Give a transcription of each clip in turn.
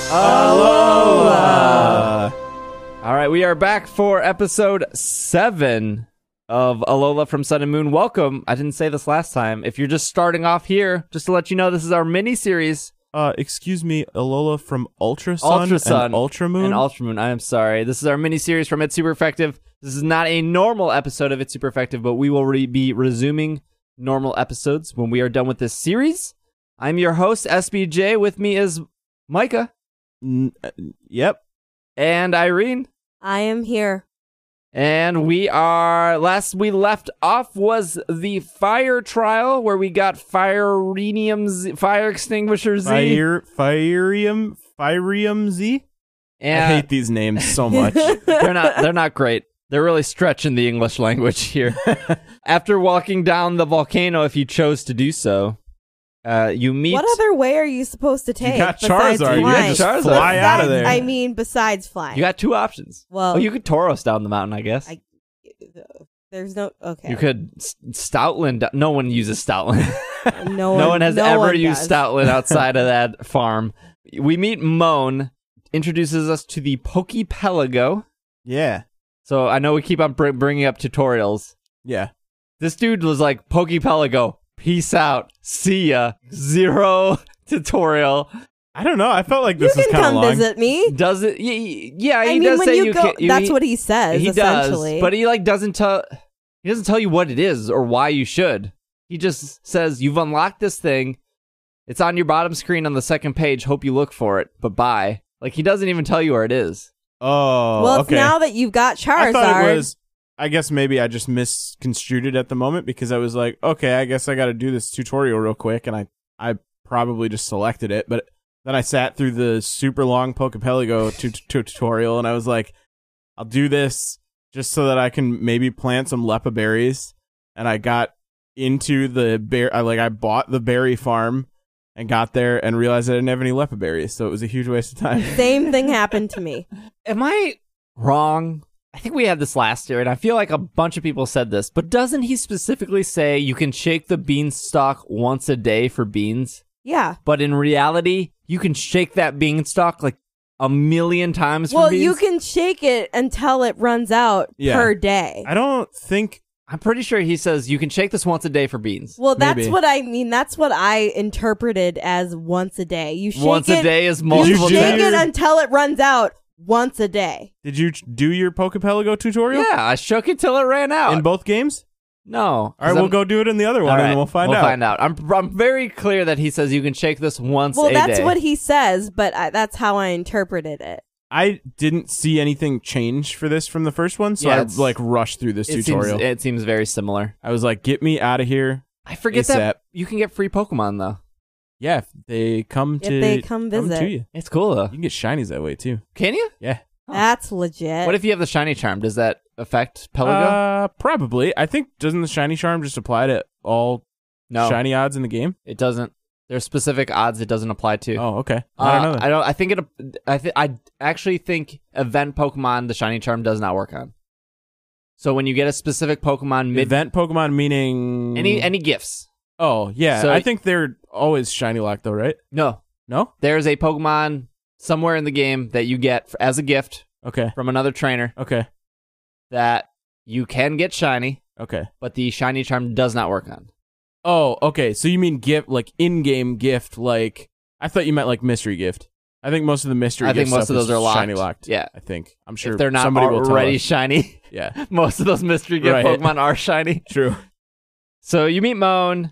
Alola! All right, we are back for episode 7 of Alola from Sun and Moon. Welcome. I didn't say this last time. If you're just starting off here, just to let you know, this is our mini-series. Excuse me, Alola from Ultra Sun and Ultra Moon? And Ultra Moon, I am sorry. This is our mini-series from It's Super Effective. This is not a normal episode of It's Super Effective, but we will be resuming normal episodes when we are done with this series. I'm your host, SBJ. With me is Micah. Yep. And Irene. I am here. And last we left off was the fire trial where we got fire extinguisher Z. Firium Z? And I hate these names so much. They're not great. They're really stretching the English language here. After walking down the volcano, if you chose to do so, you meet... What other way are you supposed to take? You got Charizard. You got to fly out of there. I mean, besides flying. You got two options. Well, you could Tauros down the mountain, I guess. There's no... Okay. You could Stoutland... No one uses Stoutland. No one has ever used Stoutland outside of that farm. We meet Moan, introduces us to the Poképelago. Yeah. So I know we keep on bringing up tutorials. Yeah. This dude was like, Poképelago, peace out, see ya, 0 tutorial. I don't know. I felt like this was kind of long. You can come visit me. Does it? Yeah, he I mean, does when say you go, can. That's what he says, he essentially. Does, but he doesn't tell you what it is or why you should. He just says, you've unlocked this thing. It's on your bottom screen on the second page. Hope you look for it, but bye. Like, he doesn't even tell you where it is. Oh, well, okay. It's now that you've got Charizard. I thought it was... I guess maybe I just misconstrued it at the moment because I was like, okay, I guess I got to do this tutorial real quick, and I probably just selected it. But then I sat through the super long Poképelago tutorial, and I was like, I'll do this just so that I can maybe plant some Leppa berries. And I got into the I bought the berry farm and got there and realized I didn't have any Leppa berries, so it was a huge waste of time. Same thing happened to me. Am I wrong? I think we had this last year, and I feel like a bunch of people said this, but doesn't he specifically say you can shake the beanstalk once a day for beans? Yeah. But in reality, you can shake that beanstalk like a million times for beans? Well, you can shake it until it runs out per day. I don't think... I'm pretty sure he says you can shake this once a day for beans. Well, that's what I mean. That's what I interpreted as once a day. You shake once it, a day is multiple You shake times. it until it runs out. Once a day. Did you do your Poképelago tutorial? Yeah, I shook it till it ran out. In both games? No. All right, we'll go do it in the other one, and then we'll find out. I'm very clear that he says you can shake this once a day. Well, that's what he says, but that's how I interpreted it. I didn't see anything change for this from the first one, so I rushed through this tutorial. It seems very similar. I was like, get me out of here. I forget that you can get free Pokemon, though. Yeah, if they come visit. Come to you. It's cool, though. You can get shinies that way, too. Can you? Yeah. That's legit. What if you have the shiny charm? Does that affect Pelago? Probably. I think, doesn't the shiny charm just apply to all shiny odds in the game? It doesn't. There's specific odds it doesn't apply to. Oh, okay. I don't know. I actually think event Pokemon, the shiny charm does not work on. So when you get a specific Pokemon... Event Pokemon meaning... Any gifts. Oh, yeah. So, I think they're always shiny locked, though, right? No. No? There's a Pokemon somewhere in the game that you get as a gift from another trainer. Okay. That you can get shiny. Okay. But the shiny charm does not work on. Oh, okay. So you mean gift, like in-game gift, like... I thought you meant like mystery gift. I think most of the mystery gift stuff is shiny locked. Yeah. I think. I'm sure if they're not somebody will already shiny. Yeah. Most of those mystery gift Pokemon are shiny. True. So you meet Moan.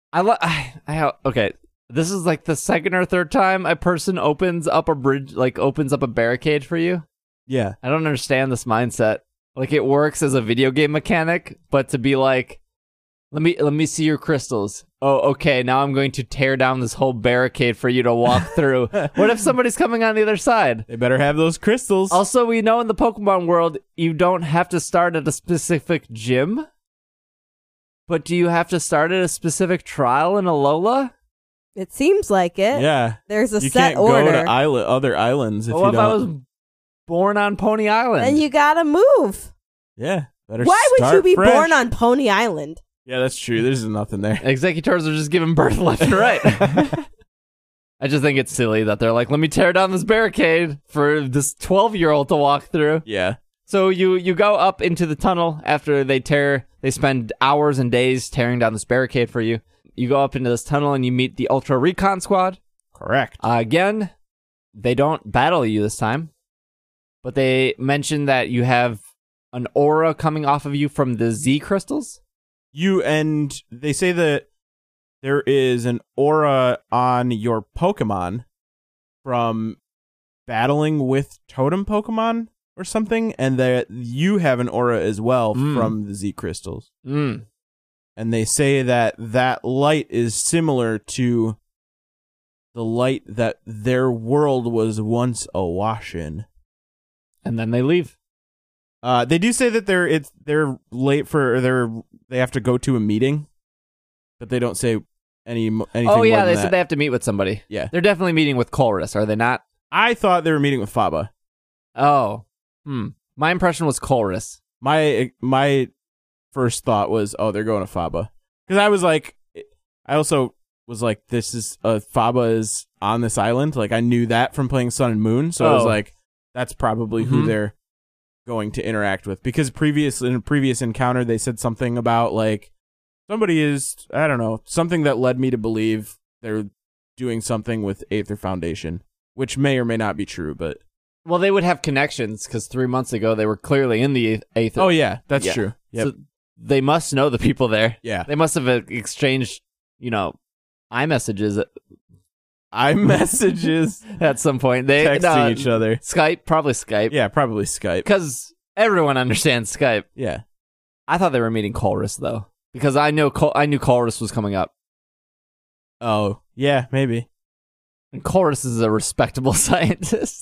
Okay. This is like the second or third time a person opens up a barricade for you. Yeah. I don't understand this mindset. Like, it works as a video game mechanic, but to be like, let me see your crystals. Oh, okay, now I'm going to tear down this whole barricade for you to walk through. What if somebody's coming on the other side? They better have those crystals. Also, we know in the Pokemon world, you don't have to start at a specific gym. But do you have to start at a specific trial in Alola? It seems like it. Yeah. There's a you set order. You can't go to other islands if you don't. What if I was born on Pony Island? Then you gotta move. Yeah. Why would you be born on Pony Island? Yeah, that's true. There's nothing there. Executors are just giving birth left and right. I just think it's silly that they're like, let me tear down this barricade for this 12-year-old to walk through. Yeah. So you go up into the tunnel after they spend hours and days tearing down this barricade for you. You go up into this tunnel and you meet the Ultra Recon Squad. Correct. Again, they don't battle you this time, but they mention that you have an aura coming off of you from the Z crystals. And they say that there is an aura on your Pokemon from battling with totem Pokemon or something, and that you have an aura as well from the Z crystals. Mm. And they say that light is similar to the light that their world was once awash in. And then they leave. They do say that they're late they have to go to a meeting, but they don't say anything. Oh yeah, more they than said they have to meet with somebody. Yeah, they're definitely meeting with Colress, are they not? I thought they were meeting with Faba. Oh, my impression was Colress. My first thought was, oh, they're going to Faba, because I also was like, this is Faba is on this island. Like I knew that from playing Sun and Moon, so I was like, that's probably who they're going to interact with, because in a previous encounter they said something about like somebody is, I don't know, something that led me to believe they're doing something with Aether Foundation, which may or may not be true, but Well, they would have connections because 3 months ago they were clearly in the Aether. oh yeah, that's true. Yep. So they must know the people there. Yeah, They must have exchanged, iMessages at some point. They texting each other. Skype, probably Skype. Yeah, probably Skype. Because everyone understands Skype. Yeah. I thought they were meeting Colress though, because I knew Colress was coming up. Oh yeah, maybe. And Colress is a respectable scientist.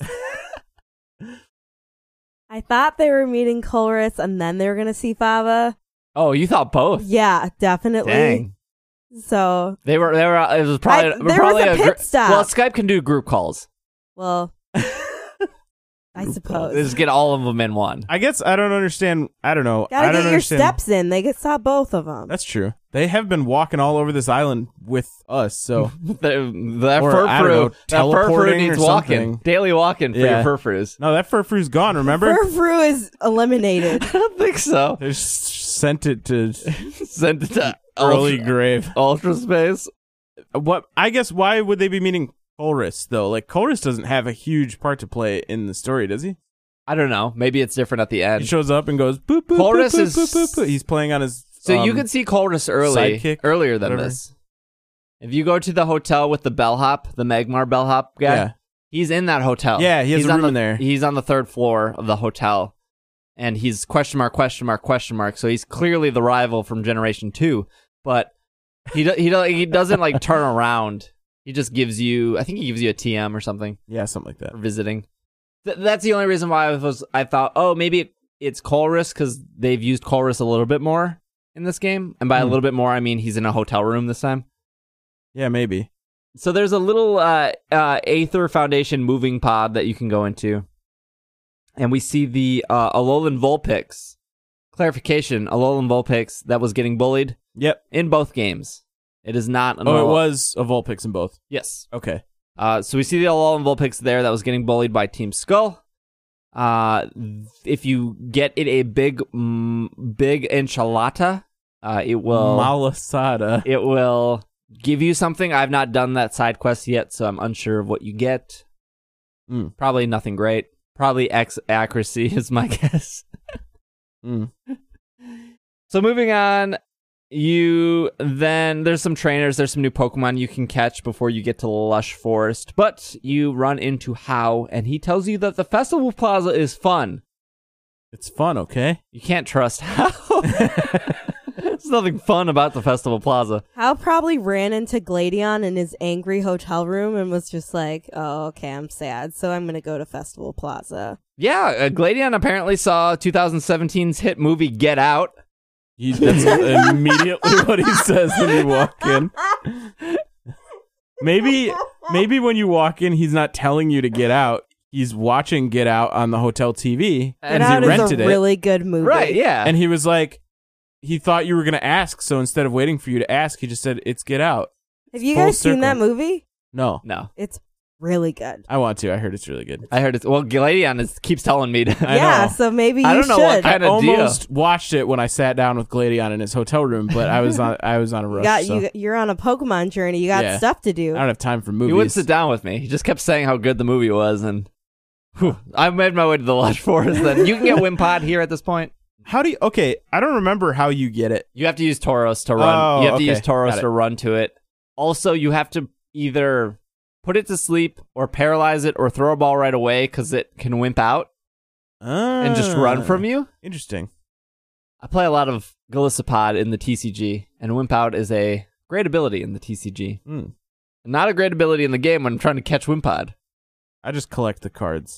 I thought they were meeting Colress and then they were going to see Faba. Oh, you thought both? Yeah, definitely. Dang. So They were. It was probably. there was a pit stop. Well, Skype can do group calls. well, I suppose. Just get all of them in one. I guess I don't understand. I don't know. I Gotta don't get your understand. steps in. They saw both of them. That's true. They have been walking all over this island with us, so That Or, I don't know, Furfru teleporting needs or walking. something. Daily walking for Yeah. your Furfrus. no, that Furfru's gone. Remember? Furfru is eliminated. I don't think so. They sent it to Send it to early grave. Ultra Space. What? I guess why would they be meeting Colress though? Like Colress doesn't have a huge part to play in the story, does he? I don't know. Maybe it's different at the He end. shows up and goes boop boop. Colress boop, is- boop, boop, boop. He's playing on his. So you can see Colress sidekick, earlier than whatever. this. If you go to the hotel with the bellhop, the Magmar bellhop guy, Yeah. he's in that hotel. Yeah, he has he's a on room in there. He's on the 3rd floor of the hotel, and he's question mark. So he's clearly the rival from Generation 2, but he doesn't like turn around. He just gives you, I think he gives you a TM or something Yeah, something like that. for visiting. That's the only reason why I thought, oh, maybe it's Colress because they've used Colress a little bit more in this game, and by a little bit more, I mean he's in a hotel room this time. Yeah, maybe. So there's a little Aether Foundation moving pod that you can go into, and we see the Alolan Vulpix. Clarification: Alolan Vulpix that was getting bullied Yep. in both games. It is not. An Oh, it Alolan- was a Vulpix in both. Yes. Okay. So we see the Alolan Vulpix there that was getting bullied by Team Skull. If you get it a big enchilada, it will Malasada. it will give you something. I've not done that side quest yet, so I'm unsure of what you get. Probably nothing great. Probably X accuracy is my guess. So moving on, there's some trainers, there's some new Pokemon you can catch before you get to Lush Forest, but you run into Hau, and he tells you that the Festival Plaza is fun. It's fun, okay? You can't trust Hau. There's nothing fun about the Festival Plaza. Hal probably ran into Gladion in his angry hotel room and was just like, oh, okay, I'm sad, so I'm going to go to Festival Plaza. Yeah, Gladion apparently saw 2017's hit movie Get Out. That's immediately what he says when you walk in. Maybe when you walk in, he's not telling you to get out. He's watching Get Out on the hotel TV, Get and Out he is rented a it. really good movie. Right, yeah. And he was like, he thought you were going to ask, so instead of waiting for you to ask, he just said, it's Get Out. Have you Full guys seen that circle. movie? No. No. It's really good. I want to. I heard it's really good. I heard it's... Well, Gladion keeps telling me to... I Yeah, know. so maybe you I don't know should. what kind I of deal. almost watched it when I sat down with Gladion in his hotel room, but I was on a rush. so You're on a Pokemon journey. You got Yeah. stuff to do. I don't have time for He movies. wouldn't sit down with me. He just kept saying how good the movie was, and I made my way to the Lush Forest. Then you can get Wimpod here at this point. How do you? Okay, I don't remember how you get it. You have to use Tauros to run. Oh, you have to okay. use Tauros Got it. to run to it. Also, you have to either put it to sleep or paralyze it or throw a ball right away because it can wimp out and just run from you. Interesting. I play a lot of Golisopod in the TCG, and Wimp Out is a great ability in the TCG. Mm. Not a great ability in the game when I'm trying to catch Wimpod. I just collect the cards.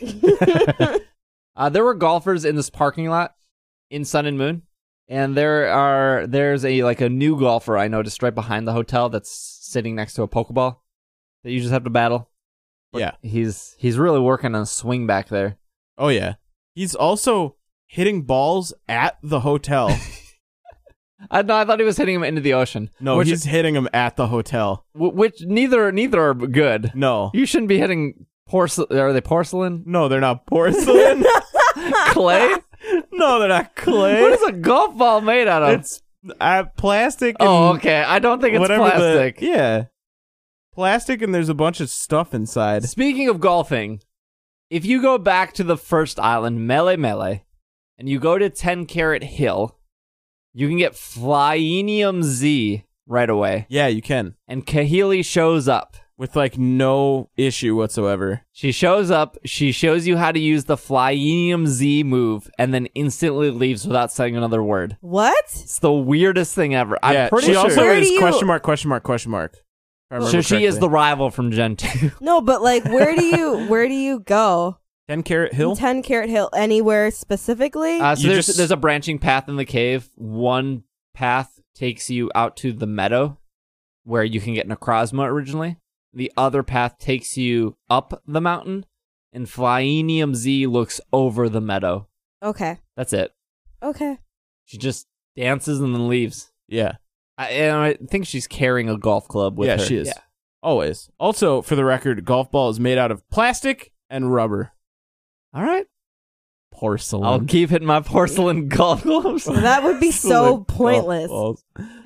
There were golfers in this parking lot in Sun and Moon, and there's a new golfer I noticed right behind the hotel that's sitting next to a Pokeball that you just have to battle. But Yeah. he's really working on a swing back there. Oh yeah. He's also hitting balls at the hotel. I thought he was hitting him into the ocean. No, he's hitting them at the hotel. Which neither are good. No. You shouldn't be hitting porcelain. Are they porcelain? No, they're not porcelain. Clay? No, they're not clay. What is a golf ball made out of? It's plastic. And Oh, okay. I don't think it's whatever plastic. Yeah. Plastic, and there's a bunch of stuff inside. Speaking of golfing, if you go back to the first island, Mele, and you go to 10 Carat Hill, you can get Flyenium Z right away. Yeah, you can. And Kahili shows up. With like no issue whatsoever. She shows up, she shows you how to use the Flyenium Z move, and then instantly leaves without saying another word. What? It's the weirdest thing ever. Yeah, I'm pretty she sure. also Where is do you- question mark, question mark, question mark. If I remember So she is correctly. the rival from Gen 2. No, but like, where do you go? 10 Carat Hill? 10 Carat Hill, anywhere specifically? So You there's just- there's a branching path in the cave. One path takes you out to the meadow, where you can get Necrozma originally. The other path takes you up the mountain, and Flyenium Z looks over the meadow. Okay. That's it. Okay. She just dances and then leaves. Yeah. And I think she's carrying a golf club with Yeah, her. she is. Yeah. Always. Also, for the record, golf ball is made out of plastic and rubber. All right. Porcelain. I'll keep hitting my porcelain golf clubs. That would be so Golf pointless. balls.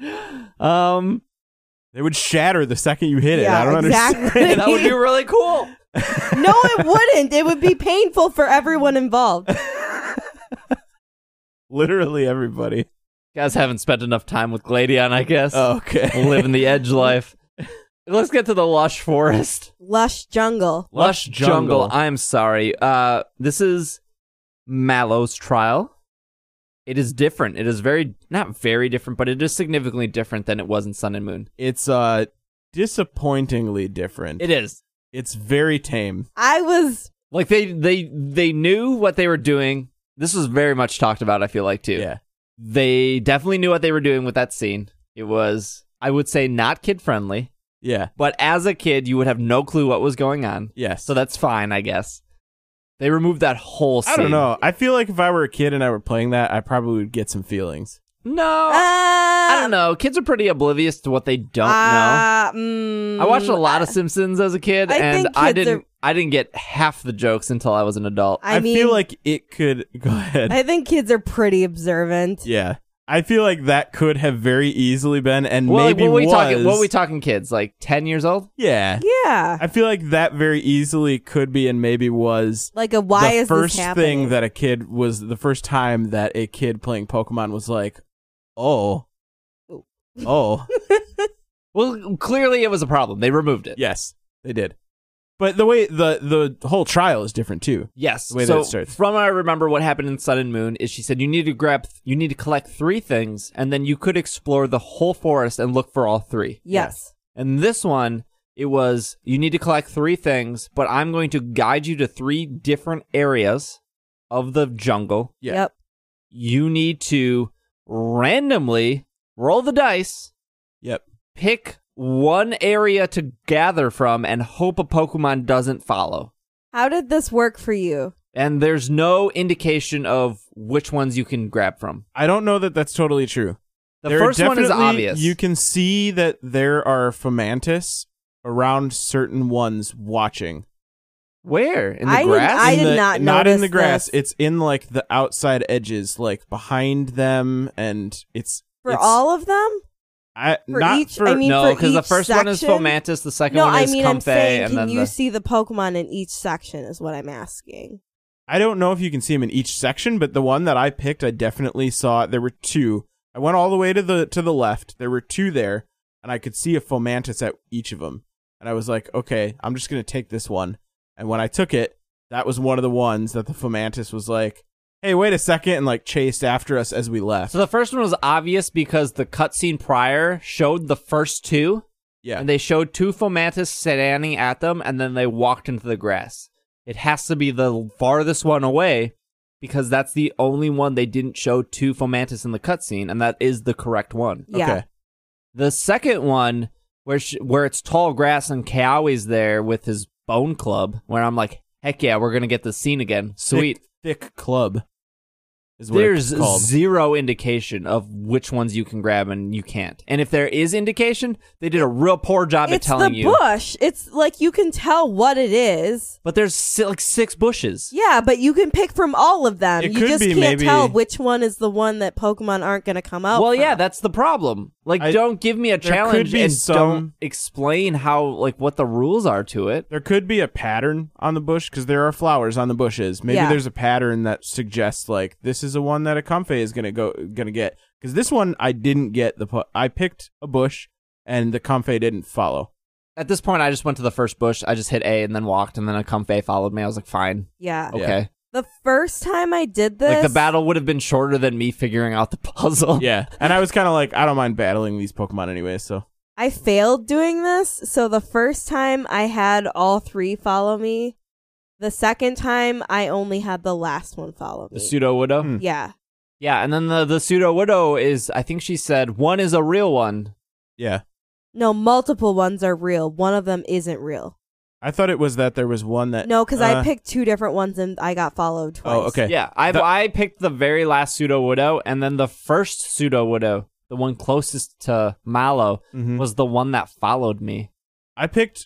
They They would shatter the second you hit it. Yeah, I don't exactly. understand. that would be really cool. No, it wouldn't. It would be painful for everyone involved. Literally everybody. Guys haven't spent enough time with Gladion, I guess. Oh, okay. Living the edge life. Let's get to the Lush Forest. Lush jungle. Lush Jungle. I'm sorry. This is Mallow's trial. It is different. It is not very different, but it is significantly different than it was in Sun and Moon. It's disappointingly different. It is. It's very tame. I was Like they knew what they were doing. This was very much talked about, I feel like, too. Yeah. They definitely knew what they were doing with that scene. It was, I would say, not kid-friendly, Yeah. but as a kid, you would have no clue what was going on. Yes. So that's fine, I guess. They removed that whole scene. I don't know. I feel like if I were a kid and I were playing that, I probably would get some feelings. No. I don't know. Kids are pretty oblivious to what they don't know. I watched a lot of Simpsons as a kid, I and think I kids didn't get half the jokes until I was an adult. I mean, feel like it could go ahead. I think kids are pretty observant. Yeah. I feel like that could have very easily been and Well, maybe what was. we talking kids? Like 10 years old? Yeah. Yeah. I feel like that very easily could be and maybe was Like why the is first this happening? thing that a kid was the first time that a kid playing Pokemon was like, oh. Oh. Well, clearly it was a problem. They removed it. Yes, they did. But the way the whole trial is different too. Yes. The way so that it starts. from what I remember, what happened in Sun and Moon is she said you need to collect 3 things, and then you could explore the whole forest and look for all 3. Yes. And this one, it was you need to collect 3 things, but I'm going to guide you to 3 different areas of the jungle. Yeah. Yep. You need to randomly roll the dice, Yep. pick one area to gather from, and hope a Pokemon doesn't follow. How did this work for you? And there's no indication of which ones you can grab from. I don't know that that's totally true. The There are first one is definitely- obvious. You can see that there are Fomantis around certain ones watching. Where? In the I grass? did not Not in notice the grass. this. It's in like the outside edges, like behind them, and it's For it's, all of them? For not each- for I mean, No, for because the each first one is section? Fomantis, the second No, one I is mean, I'm Comfey, saying, and can then you see the Pokemon in each section is what I'm asking. I don't know if you can see them in each section, but the one that I picked, I definitely saw. There were two. I went all the way to the left. There were two there, and I could see a Fomantis at each of them. And I was like, okay, I'm just gonna take this one. And when I took it, that was one of the ones that the Fomantis was like, hey, wait a second, and like chased after us as we left. So the first one was obvious because the cutscene prior showed the first two, Yeah. and they showed two Fomantis standing at them, and then they walked into the grass. It has to be the farthest one away because that's the only one they didn't show two Fomantis in the cutscene, and that is the correct one. Yeah. Okay. The second one, where it's tall grass and Kaoi's there with his bone club, where I'm like, heck yeah, we're going to get the scene again. Sweet. Thick club is what There's it's called. zero indication of which ones you can grab and you can't. And if there is indication, they did a real poor job at It's telling the you. bush. It's like you can tell what it is. But there's like 6 bushes. Yeah, but you can pick from all of them. It You could just be can't maybe- tell which one is the one that Pokemon aren't going to come out Well, from. yeah, that's the problem. Like, don't give me a there challenge could be and some- don't explain how, like, what the rules are to it. There could be a pattern on the bush because there are flowers on the bushes. Maybe Yeah. there's a pattern that suggests like this is a one that a Comfey is gonna get. Because this one I didn't get I picked a bush and the Comfey didn't follow. At this point, I just went to the first bush. I just hit A and then walked, and then a Comfey followed me. I was like, fine. Yeah. Okay. The first time I did this, Like, the battle would have been shorter than me figuring out the puzzle. Yeah, and I was kind of like I don't mind battling these Pokemon anyway. So I failed doing this. So the first time I had all 3 follow me. The second time I only had the last one follow me. The Pseudo-Widow? Hmm. Yeah. Yeah, and then the Pseudo-Widow is, I think she said, one is a real one. yeah, No, multiple ones are real. One of them isn't real. I thought it was that there was one that No, because I picked 2 different ones and I got followed twice. Oh, okay. Yeah, I picked the very last Pseudo-Widow, and then the first Pseudo-Widow, the one closest to Mallow, Mhm. was the one that followed me. I picked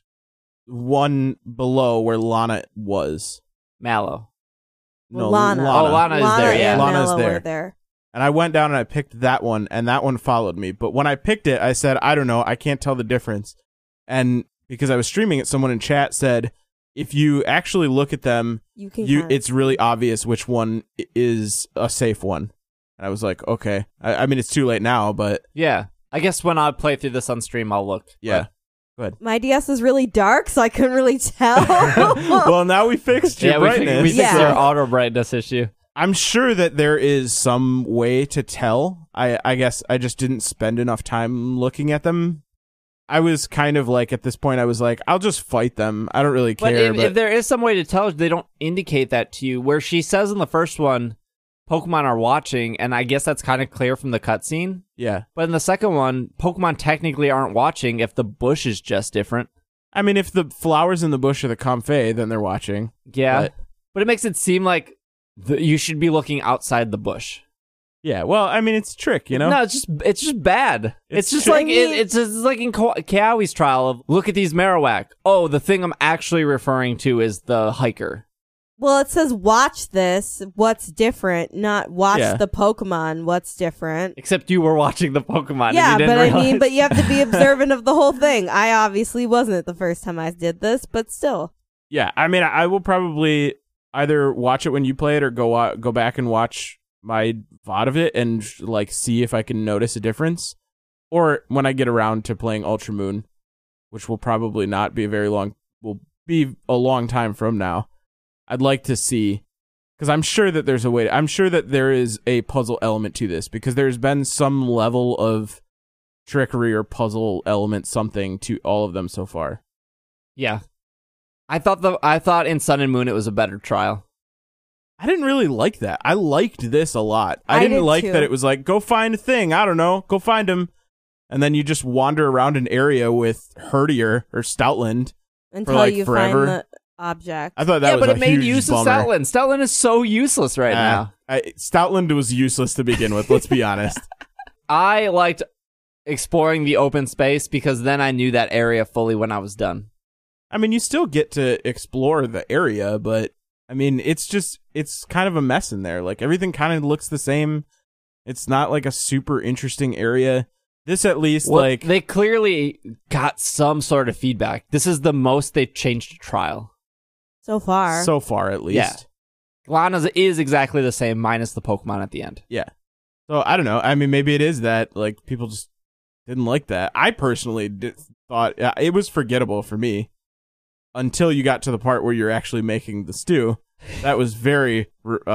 one below where Lana was. Mallow. No, Lana. Oh, Lana is there, yeah. and Lana's Mallow there. were there. And I went down and I picked that one, and that one followed me. But when I picked it, I said, I don't know, I can't tell the difference. And because I was streaming it, someone in chat said, if you actually look at them, You can count. it's really obvious which one is a safe one. And I was like, okay. I mean, it's too late now, but Yeah. I guess when I play through this on stream, I'll look. yeah. My DS is really dark, so I couldn't really tell. Well, now we fixed your Yeah, brightness. we fixed Yeah. our auto brightness issue. I'm sure that there is some way to tell. I guess I just didn't spend enough time looking at them. I was kind of like, at this point, I was like, I'll just fight them. I don't really But care. if there is some way to tell, they don't indicate that to you. Where she says in the first one, Pokemon are watching, and I guess that's kind of clear from the cutscene. yeah. But in the second one, Pokemon technically aren't watching if the bush is just different. I mean, if the flowers in the bush are the Comfey, then they're watching. Yeah. But it makes it seem like you should be looking outside the bush. Yeah, well, I mean, it's a trick, you know? No, it's just bad. It's just true. like I mean- it's just like in Kaoi's trial of look at these Marowak. Oh, the thing I'm actually referring to is the hiker. Well, it says watch this. What's different? Not watch Yeah. the Pokemon. What's different? Except you were watching the Pokemon. Yeah, and you but didn't I mean, realize. but you have to be observant of the whole thing. I obviously wasn't the first time I did this, but still. Yeah, I mean, I will probably either watch it when you play it or go back and watch my VOD of it and like see if I can notice a difference. Or when I get around to playing Ultra Moon, which will probably not be will be a long time from now. I'd like to see, because I'm sure that there's a way. I'm sure that there is a puzzle element to this because there's been some level of trickery or puzzle element something to all of them so far. Yeah. I thought in Sun and Moon it was a better trial. I didn't really like that. I liked this a lot. I I didn't did like too. that it was like, go find a thing. I don't know. Go find him. And then you just wander around an area with Herdier or Stoutland. Until like, you forever. find the object. I thought that Yeah, was but a it made huge use bummer. of Stoutland. Stoutland is so useless right now. Stoutland was useless to begin with, let's be honest. I liked exploring the open space because then I knew that area fully when I was done. I mean, you still get to explore the area, but I mean, it's kind of a mess in there. Like, everything kind of looks the same. It's not like a super interesting area. This, at least, Well, like, they clearly got some sort of feedback. This is the most they've changed to trial. So far. so far at least. Yeah. Lana's is exactly the same, minus the Pokemon at the end. Yeah. So I don't know. I mean, maybe it is that like people just didn't like that. I personally thought it was forgettable for me until you got to the part where you're actually making the stew. That was very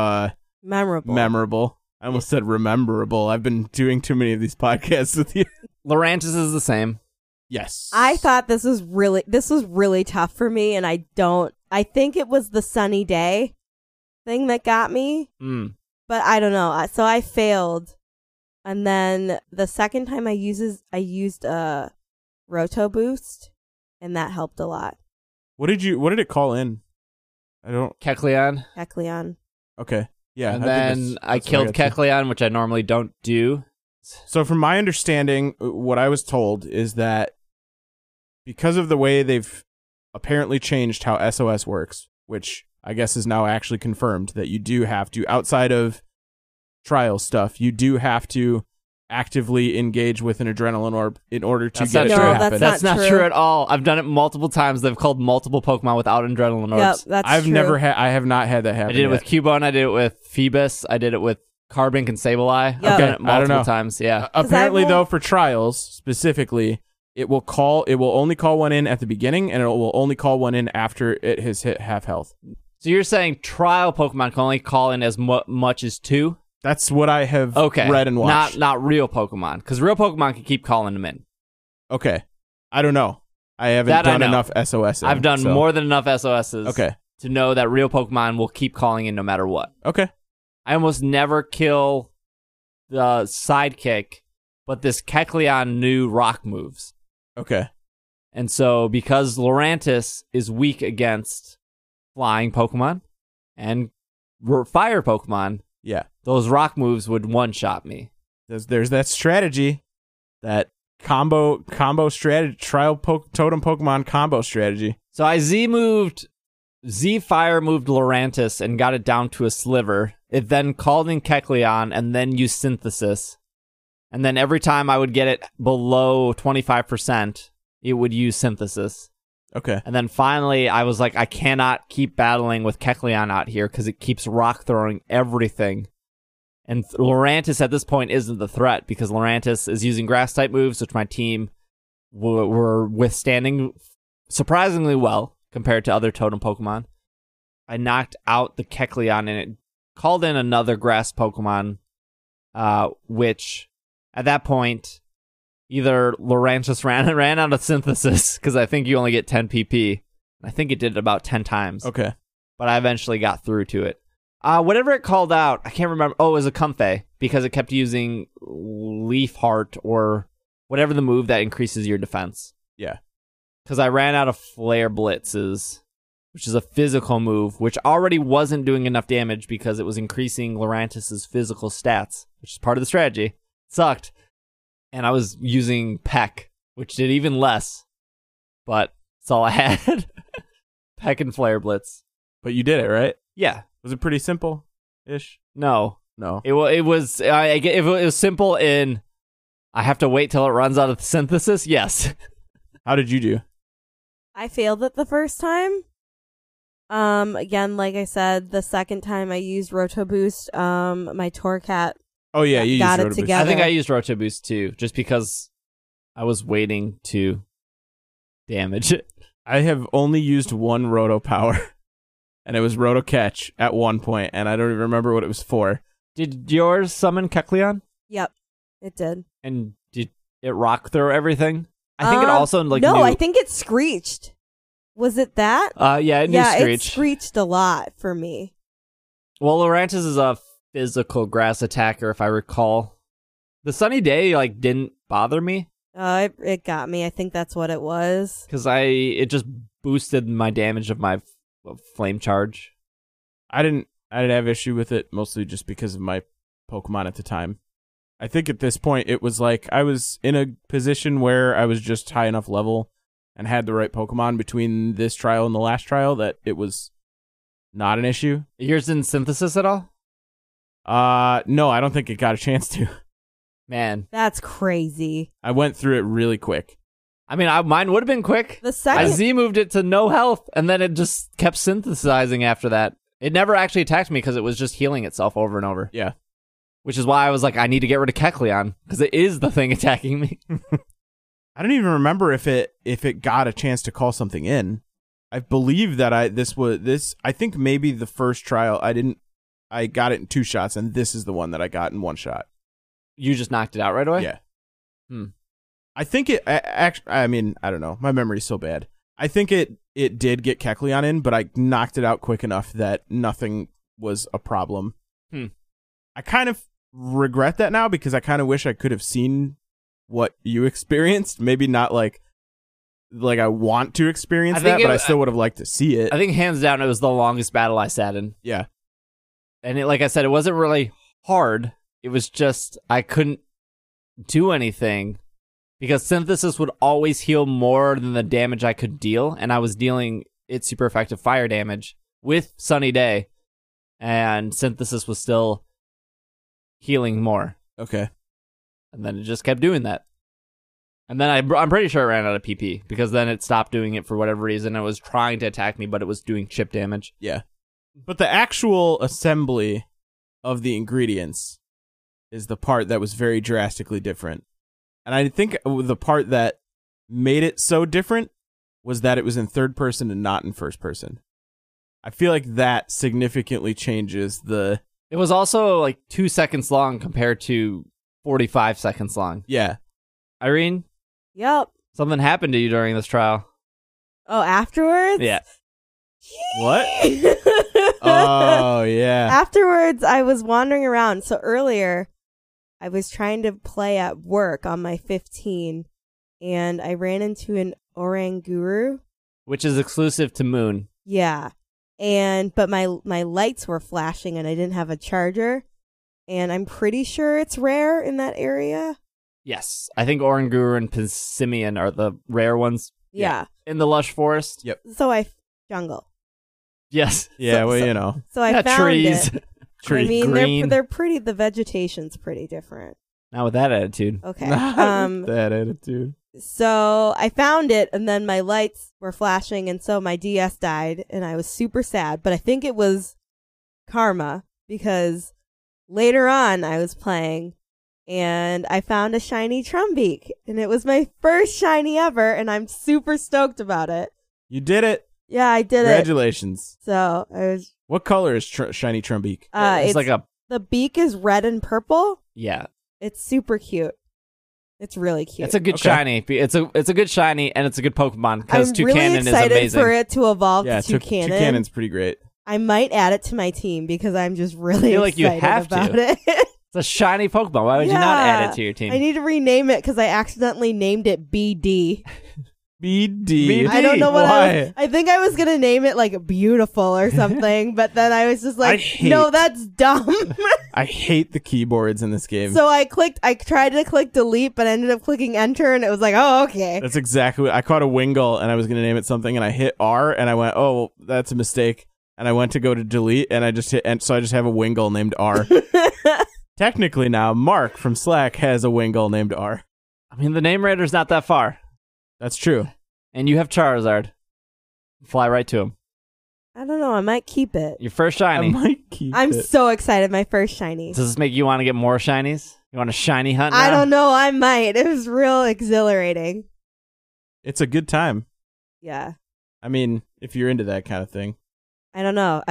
memorable. I almost said rememberable. I've been doing too many of these podcasts with you. Lurantis is the same. Yes. I thought this was really tough for me, and I think it was the sunny day thing that got me, but I don't know. So I failed, and then the second time I used a Roto Boost, and that helped a lot. What did it call in? I don't. Kecleon. Okay. Yeah. And I think then I that's what killed got to. Kecleon, which I normally don't do. So from my understanding, what I was told is that because of the way they've apparently changed how SOS works, which I guess is now actually confirmed, that you do have to, outside of trial stuff, you do have to actively engage with an adrenaline orb in order to That's get it not to true. happen. That's not true. true at all. I've done it multiple times. They've called multiple Pokemon without adrenaline Yep, orbs. that's I've true. never had. I have not had that happen. I did it with yet. Cubone. I did it with Phoebus. I did it with Carbink and Sableye. Yep. I've done it I don't multiple know. times. Yeah. Apparently, I won't- though, for trials specifically, it will only call one in at the beginning, and it will only call one in after it has hit half health. So you're saying trial Pokemon can only call in as much as 2? That's what I have Okay. read and watched. Not real Pokemon, because real Pokemon can keep calling them in. Okay. I don't know. I haven't That I done know. enough SOS. I've done more than enough SOSs Okay. to know that real Pokemon will keep calling in no matter what. Okay. I almost never kill the sidekick, but this Kecleon knew rock moves. Okay. And so because Lurantis is weak against flying Pokemon and fire Pokemon, Yeah. those rock moves would one-shot me. There's that strategy, that combo strategy, totem Pokemon combo strategy. So I Z-Fire moved Lurantis and got it down to a sliver. It then called in Kecleon and then used Synthesis. And then every time I would get it below 25%, it would use Synthesis. Okay. And then finally, I was like, I cannot keep battling with Kecleon out here because it keeps rock throwing everything. And Lurantis at this point isn't the threat because Lurantis is using grass type moves, which my team were withstanding surprisingly well compared to other totem Pokemon. I knocked out the Kecleon and it called in another grass Pokemon, which at that point, either Lurantis ran out of Synthesis, because I think you only get 10 PP. I think it did it about 10 times. Okay. But I eventually got through to it. Whatever it called out, I can't remember. Oh, it was a Comfey, because it kept using Leaf Heart or whatever the move that increases your defense. Yeah. Because I ran out of Flare Blitzes, which is a physical move, which already wasn't doing enough damage because it was increasing Lurantis' physical stats, which is part of the strategy. It sucked. And I was using Peck, which did even less. But that's all I had. Peck and Flare Blitz. But you did it, right? Yeah. Was it pretty simple-ish? No. No. It was if it was simple in I have to wait till it runs out of Synthesis, yes. How did you do? I failed it the first time. Again, like I said, the second time I used Roto Boost, my Torcat. Oh, yeah, you Got used it Roto Boost. together. I think I used Roto Boost too, just because I was waiting to damage it. I have only used one Roto Power, and it was Roto Catch at one point, and I don't even remember what it was for. Did yours summon Kecleon? Yep, it did. And did it rock throw everything? I think it also no, knew... I think it screeched. Was it that? it knew Screech. It screeched a lot for me. Well, Lurantis is a physical grass attacker, if I recall. The Sunny Day didn't bother me It got me. I think that's what it was. because it just boosted my damage of my flame charge. I didn't have issue with it, mostly just because of my Pokemon at the time. I think at this point it was like I was in a position where I was just high enough level and had the right Pokemon between this trial and the last trial that it was not an issue. Yours in Synthesis at all? No, I don't think it got a chance to. Man. That's crazy. I went through it really quick. I mean, mine would have been quick. The second... I Z-moved it to no health, and then it just kept synthesizing after that. It never actually attacked me because it was just healing itself over and over. Yeah. Which is why I was like, I need to get rid of Kecleon, because it is the thing attacking me. I don't even remember if it got a chance to call something in. I believe that I think maybe the first trial I got it in 2 shots, and this is the one that I got in 1 shot. You just knocked it out right away? Yeah. I think it actually, I mean, I don't know. My memory's so bad. I think it did get Kecleon in, but I knocked it out quick enough that nothing was a problem. I kind of regret that now because I kind of wish I could have seen what you experienced. Maybe not like I want to experience that, but I still would have liked to see it. I think hands down it was the longest battle I sat in. Yeah. And like I said, it wasn't really hard. It was just I couldn't do anything because Synthesis would always heal more than the damage I could deal, and I was dealing its super effective fire damage with Sunny Day, and Synthesis was still healing more. Okay. And then it just kept doing that. And then I'm pretty sure it ran out of PP, because then it stopped doing it for whatever reason. It was trying to attack me, but it was doing chip damage. Yeah. But the actual assembly of the ingredients is the part that was very drastically different. And I think the part that made it so different was that it was in third person and not in first person. I feel like that significantly changes the... It was also like 2 seconds long compared to 45 seconds long. Yeah. Irene? Yep. Something happened to you during this trial. Oh, afterwards? Yeah. What? Oh, yeah. Afterwards, I was wandering around. So earlier, I was trying to play at work on my 15, and I ran into an Oranguru. Which is exclusive to Moon. Yeah. But my lights were flashing, and I didn't have a charger. And I'm pretty sure it's rare in that area. Yes. I think Oranguru and Pissimian are the rare ones. Yeah. In the lush forest. Yep. So jungle. Yes. Yeah, well, you know. So I found trees. it. Tree. I mean, green. they're pretty. The vegetation's pretty different. Not with that attitude. Okay. That attitude. So I found it, and then my lights were flashing, and so my DS died, and I was super sad. But I think it was karma, because later on I was playing, and I found a shiny Trumbeak, and it was my first shiny ever, and I'm super stoked about it. You did it. Yeah, I did Congratulations. it. So I was. What color is shiny Trumbeak? It's like the beak is red and purple. Yeah. It's super cute. It's really cute. It's a good shiny. It's a good shiny, and it's a good Pokemon, because I'm Toucanon really is excited amazing. for it to evolve to Toucanon. Toucanon's pretty great. I might add it to my team because I'm just really I feel like you excited have about to. it. It's a shiny Pokemon. Why would you not add it to your team? I need to rename it because I accidentally named it BD. BD. I don't know what Why? I think I was going to name it like beautiful or something, but then I was just like, no, that's dumb. I hate the keyboards in this game. So I tried to click delete, but I ended up clicking enter, and it was like, oh, okay. That's exactly what I caught a Wingull, and I was going to name it something, and I hit R, and I went, oh, that's a mistake. And I went to go to delete, and I just hit, and so I just have a Wingull named R. Technically now, Mark from Slack has a Wingull named R. I mean, the name raider's not that far. That's true. And you have Charizard. Fly right to him. I don't know. I might keep it. Your first shiny. I might keep I'm it. so excited. My first shiny. Does this make you want to get more shinies? You want a shiny hunt now? I don't know. I might. It was real exhilarating. It's a good time. Yeah. I mean, if you're into that kind of thing. I don't know.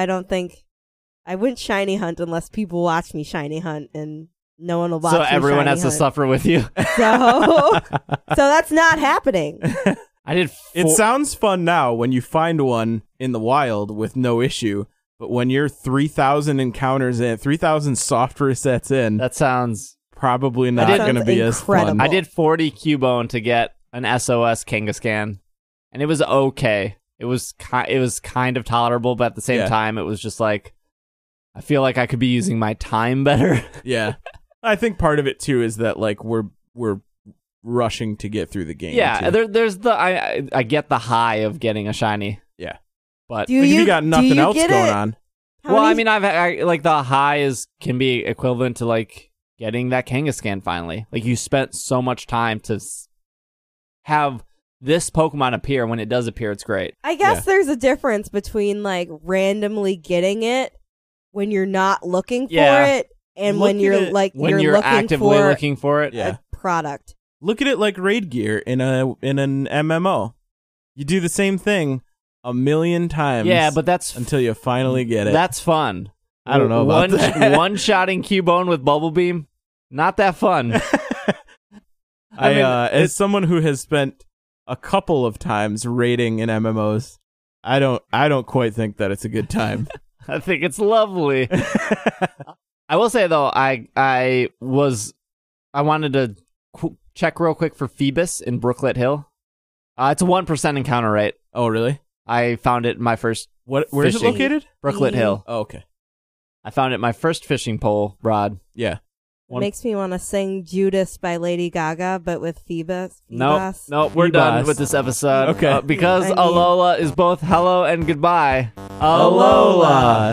I wouldn't shiny hunt unless people watch me shiny hunt, and no one will watch me. So everyone shiny has to hunt. suffer with you. So that's not happening. I did. It sounds fun now when you find one in the wild with no issue, but when you're 3,000 encounters in, 3,000 soft resets in, That sounds probably not That going to sounds be as fun. incredible. I did 40 Cubone to get an SOS Kangaskhan, and it was okay. It was kind of tolerable, but at the same time, it was just like, I feel like I could be using my time better. Yeah. I think part of it too is that like we're rushing to get through the game. Yeah, too. there's the I get the high of getting a shiny. Yeah, but Do like, if you you got nothing else going on. well, I mean, I like the high can be equivalent to like getting that Kangaskhan finally. Like you spent so much time to have this Pokemon appear. When it does appear, it's great. I guess there's a difference between like randomly getting it when you're not looking for it and when you're like when you're you're looking actively for looking for it. Yeah. a product. Look at it like raid gear in an MMO. You do the same thing a million times. Yeah, but that's until you finally get it. That's fun. I don't know about that. One-shotting Cubone with Bubble Beam, not that fun. I mean, as someone who has spent a couple of times raiding in MMOs, I don't quite think that it's a good time. I think it's lovely. I will say though, I wanted to check real quick for Phoebus in Brooklet Hill. It's a 1% encounter rate. Oh, really? I found it in my first. Where is it located? Brooklet Hill. Oh, okay. I found it in my first fishing pole rod. Yeah. Makes me want to sing Judas by Lady Gaga, but with Phoebus. No, we're done with this episode. Okay. Because I mean- Alola is both hello and goodbye. Alola.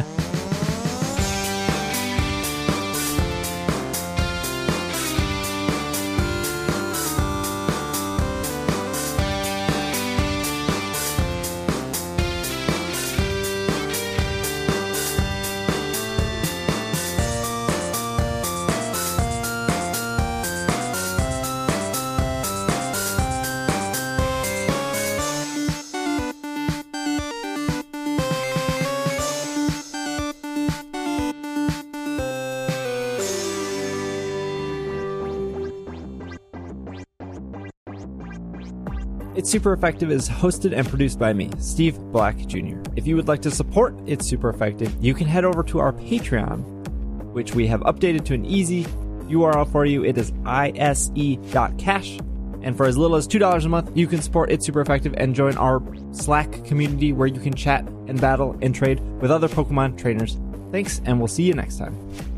It's Super Effective is hosted and produced by me, Steve Black Jr. If you would like to support It's Super Effective, you can head over to our Patreon, which we have updated to an easy URL for you. It is ise.cash. And for as little as $2 a month, you can support It's Super Effective and join our Slack community where you can chat and battle and trade with other Pokemon trainers. Thanks, and we'll see you next time.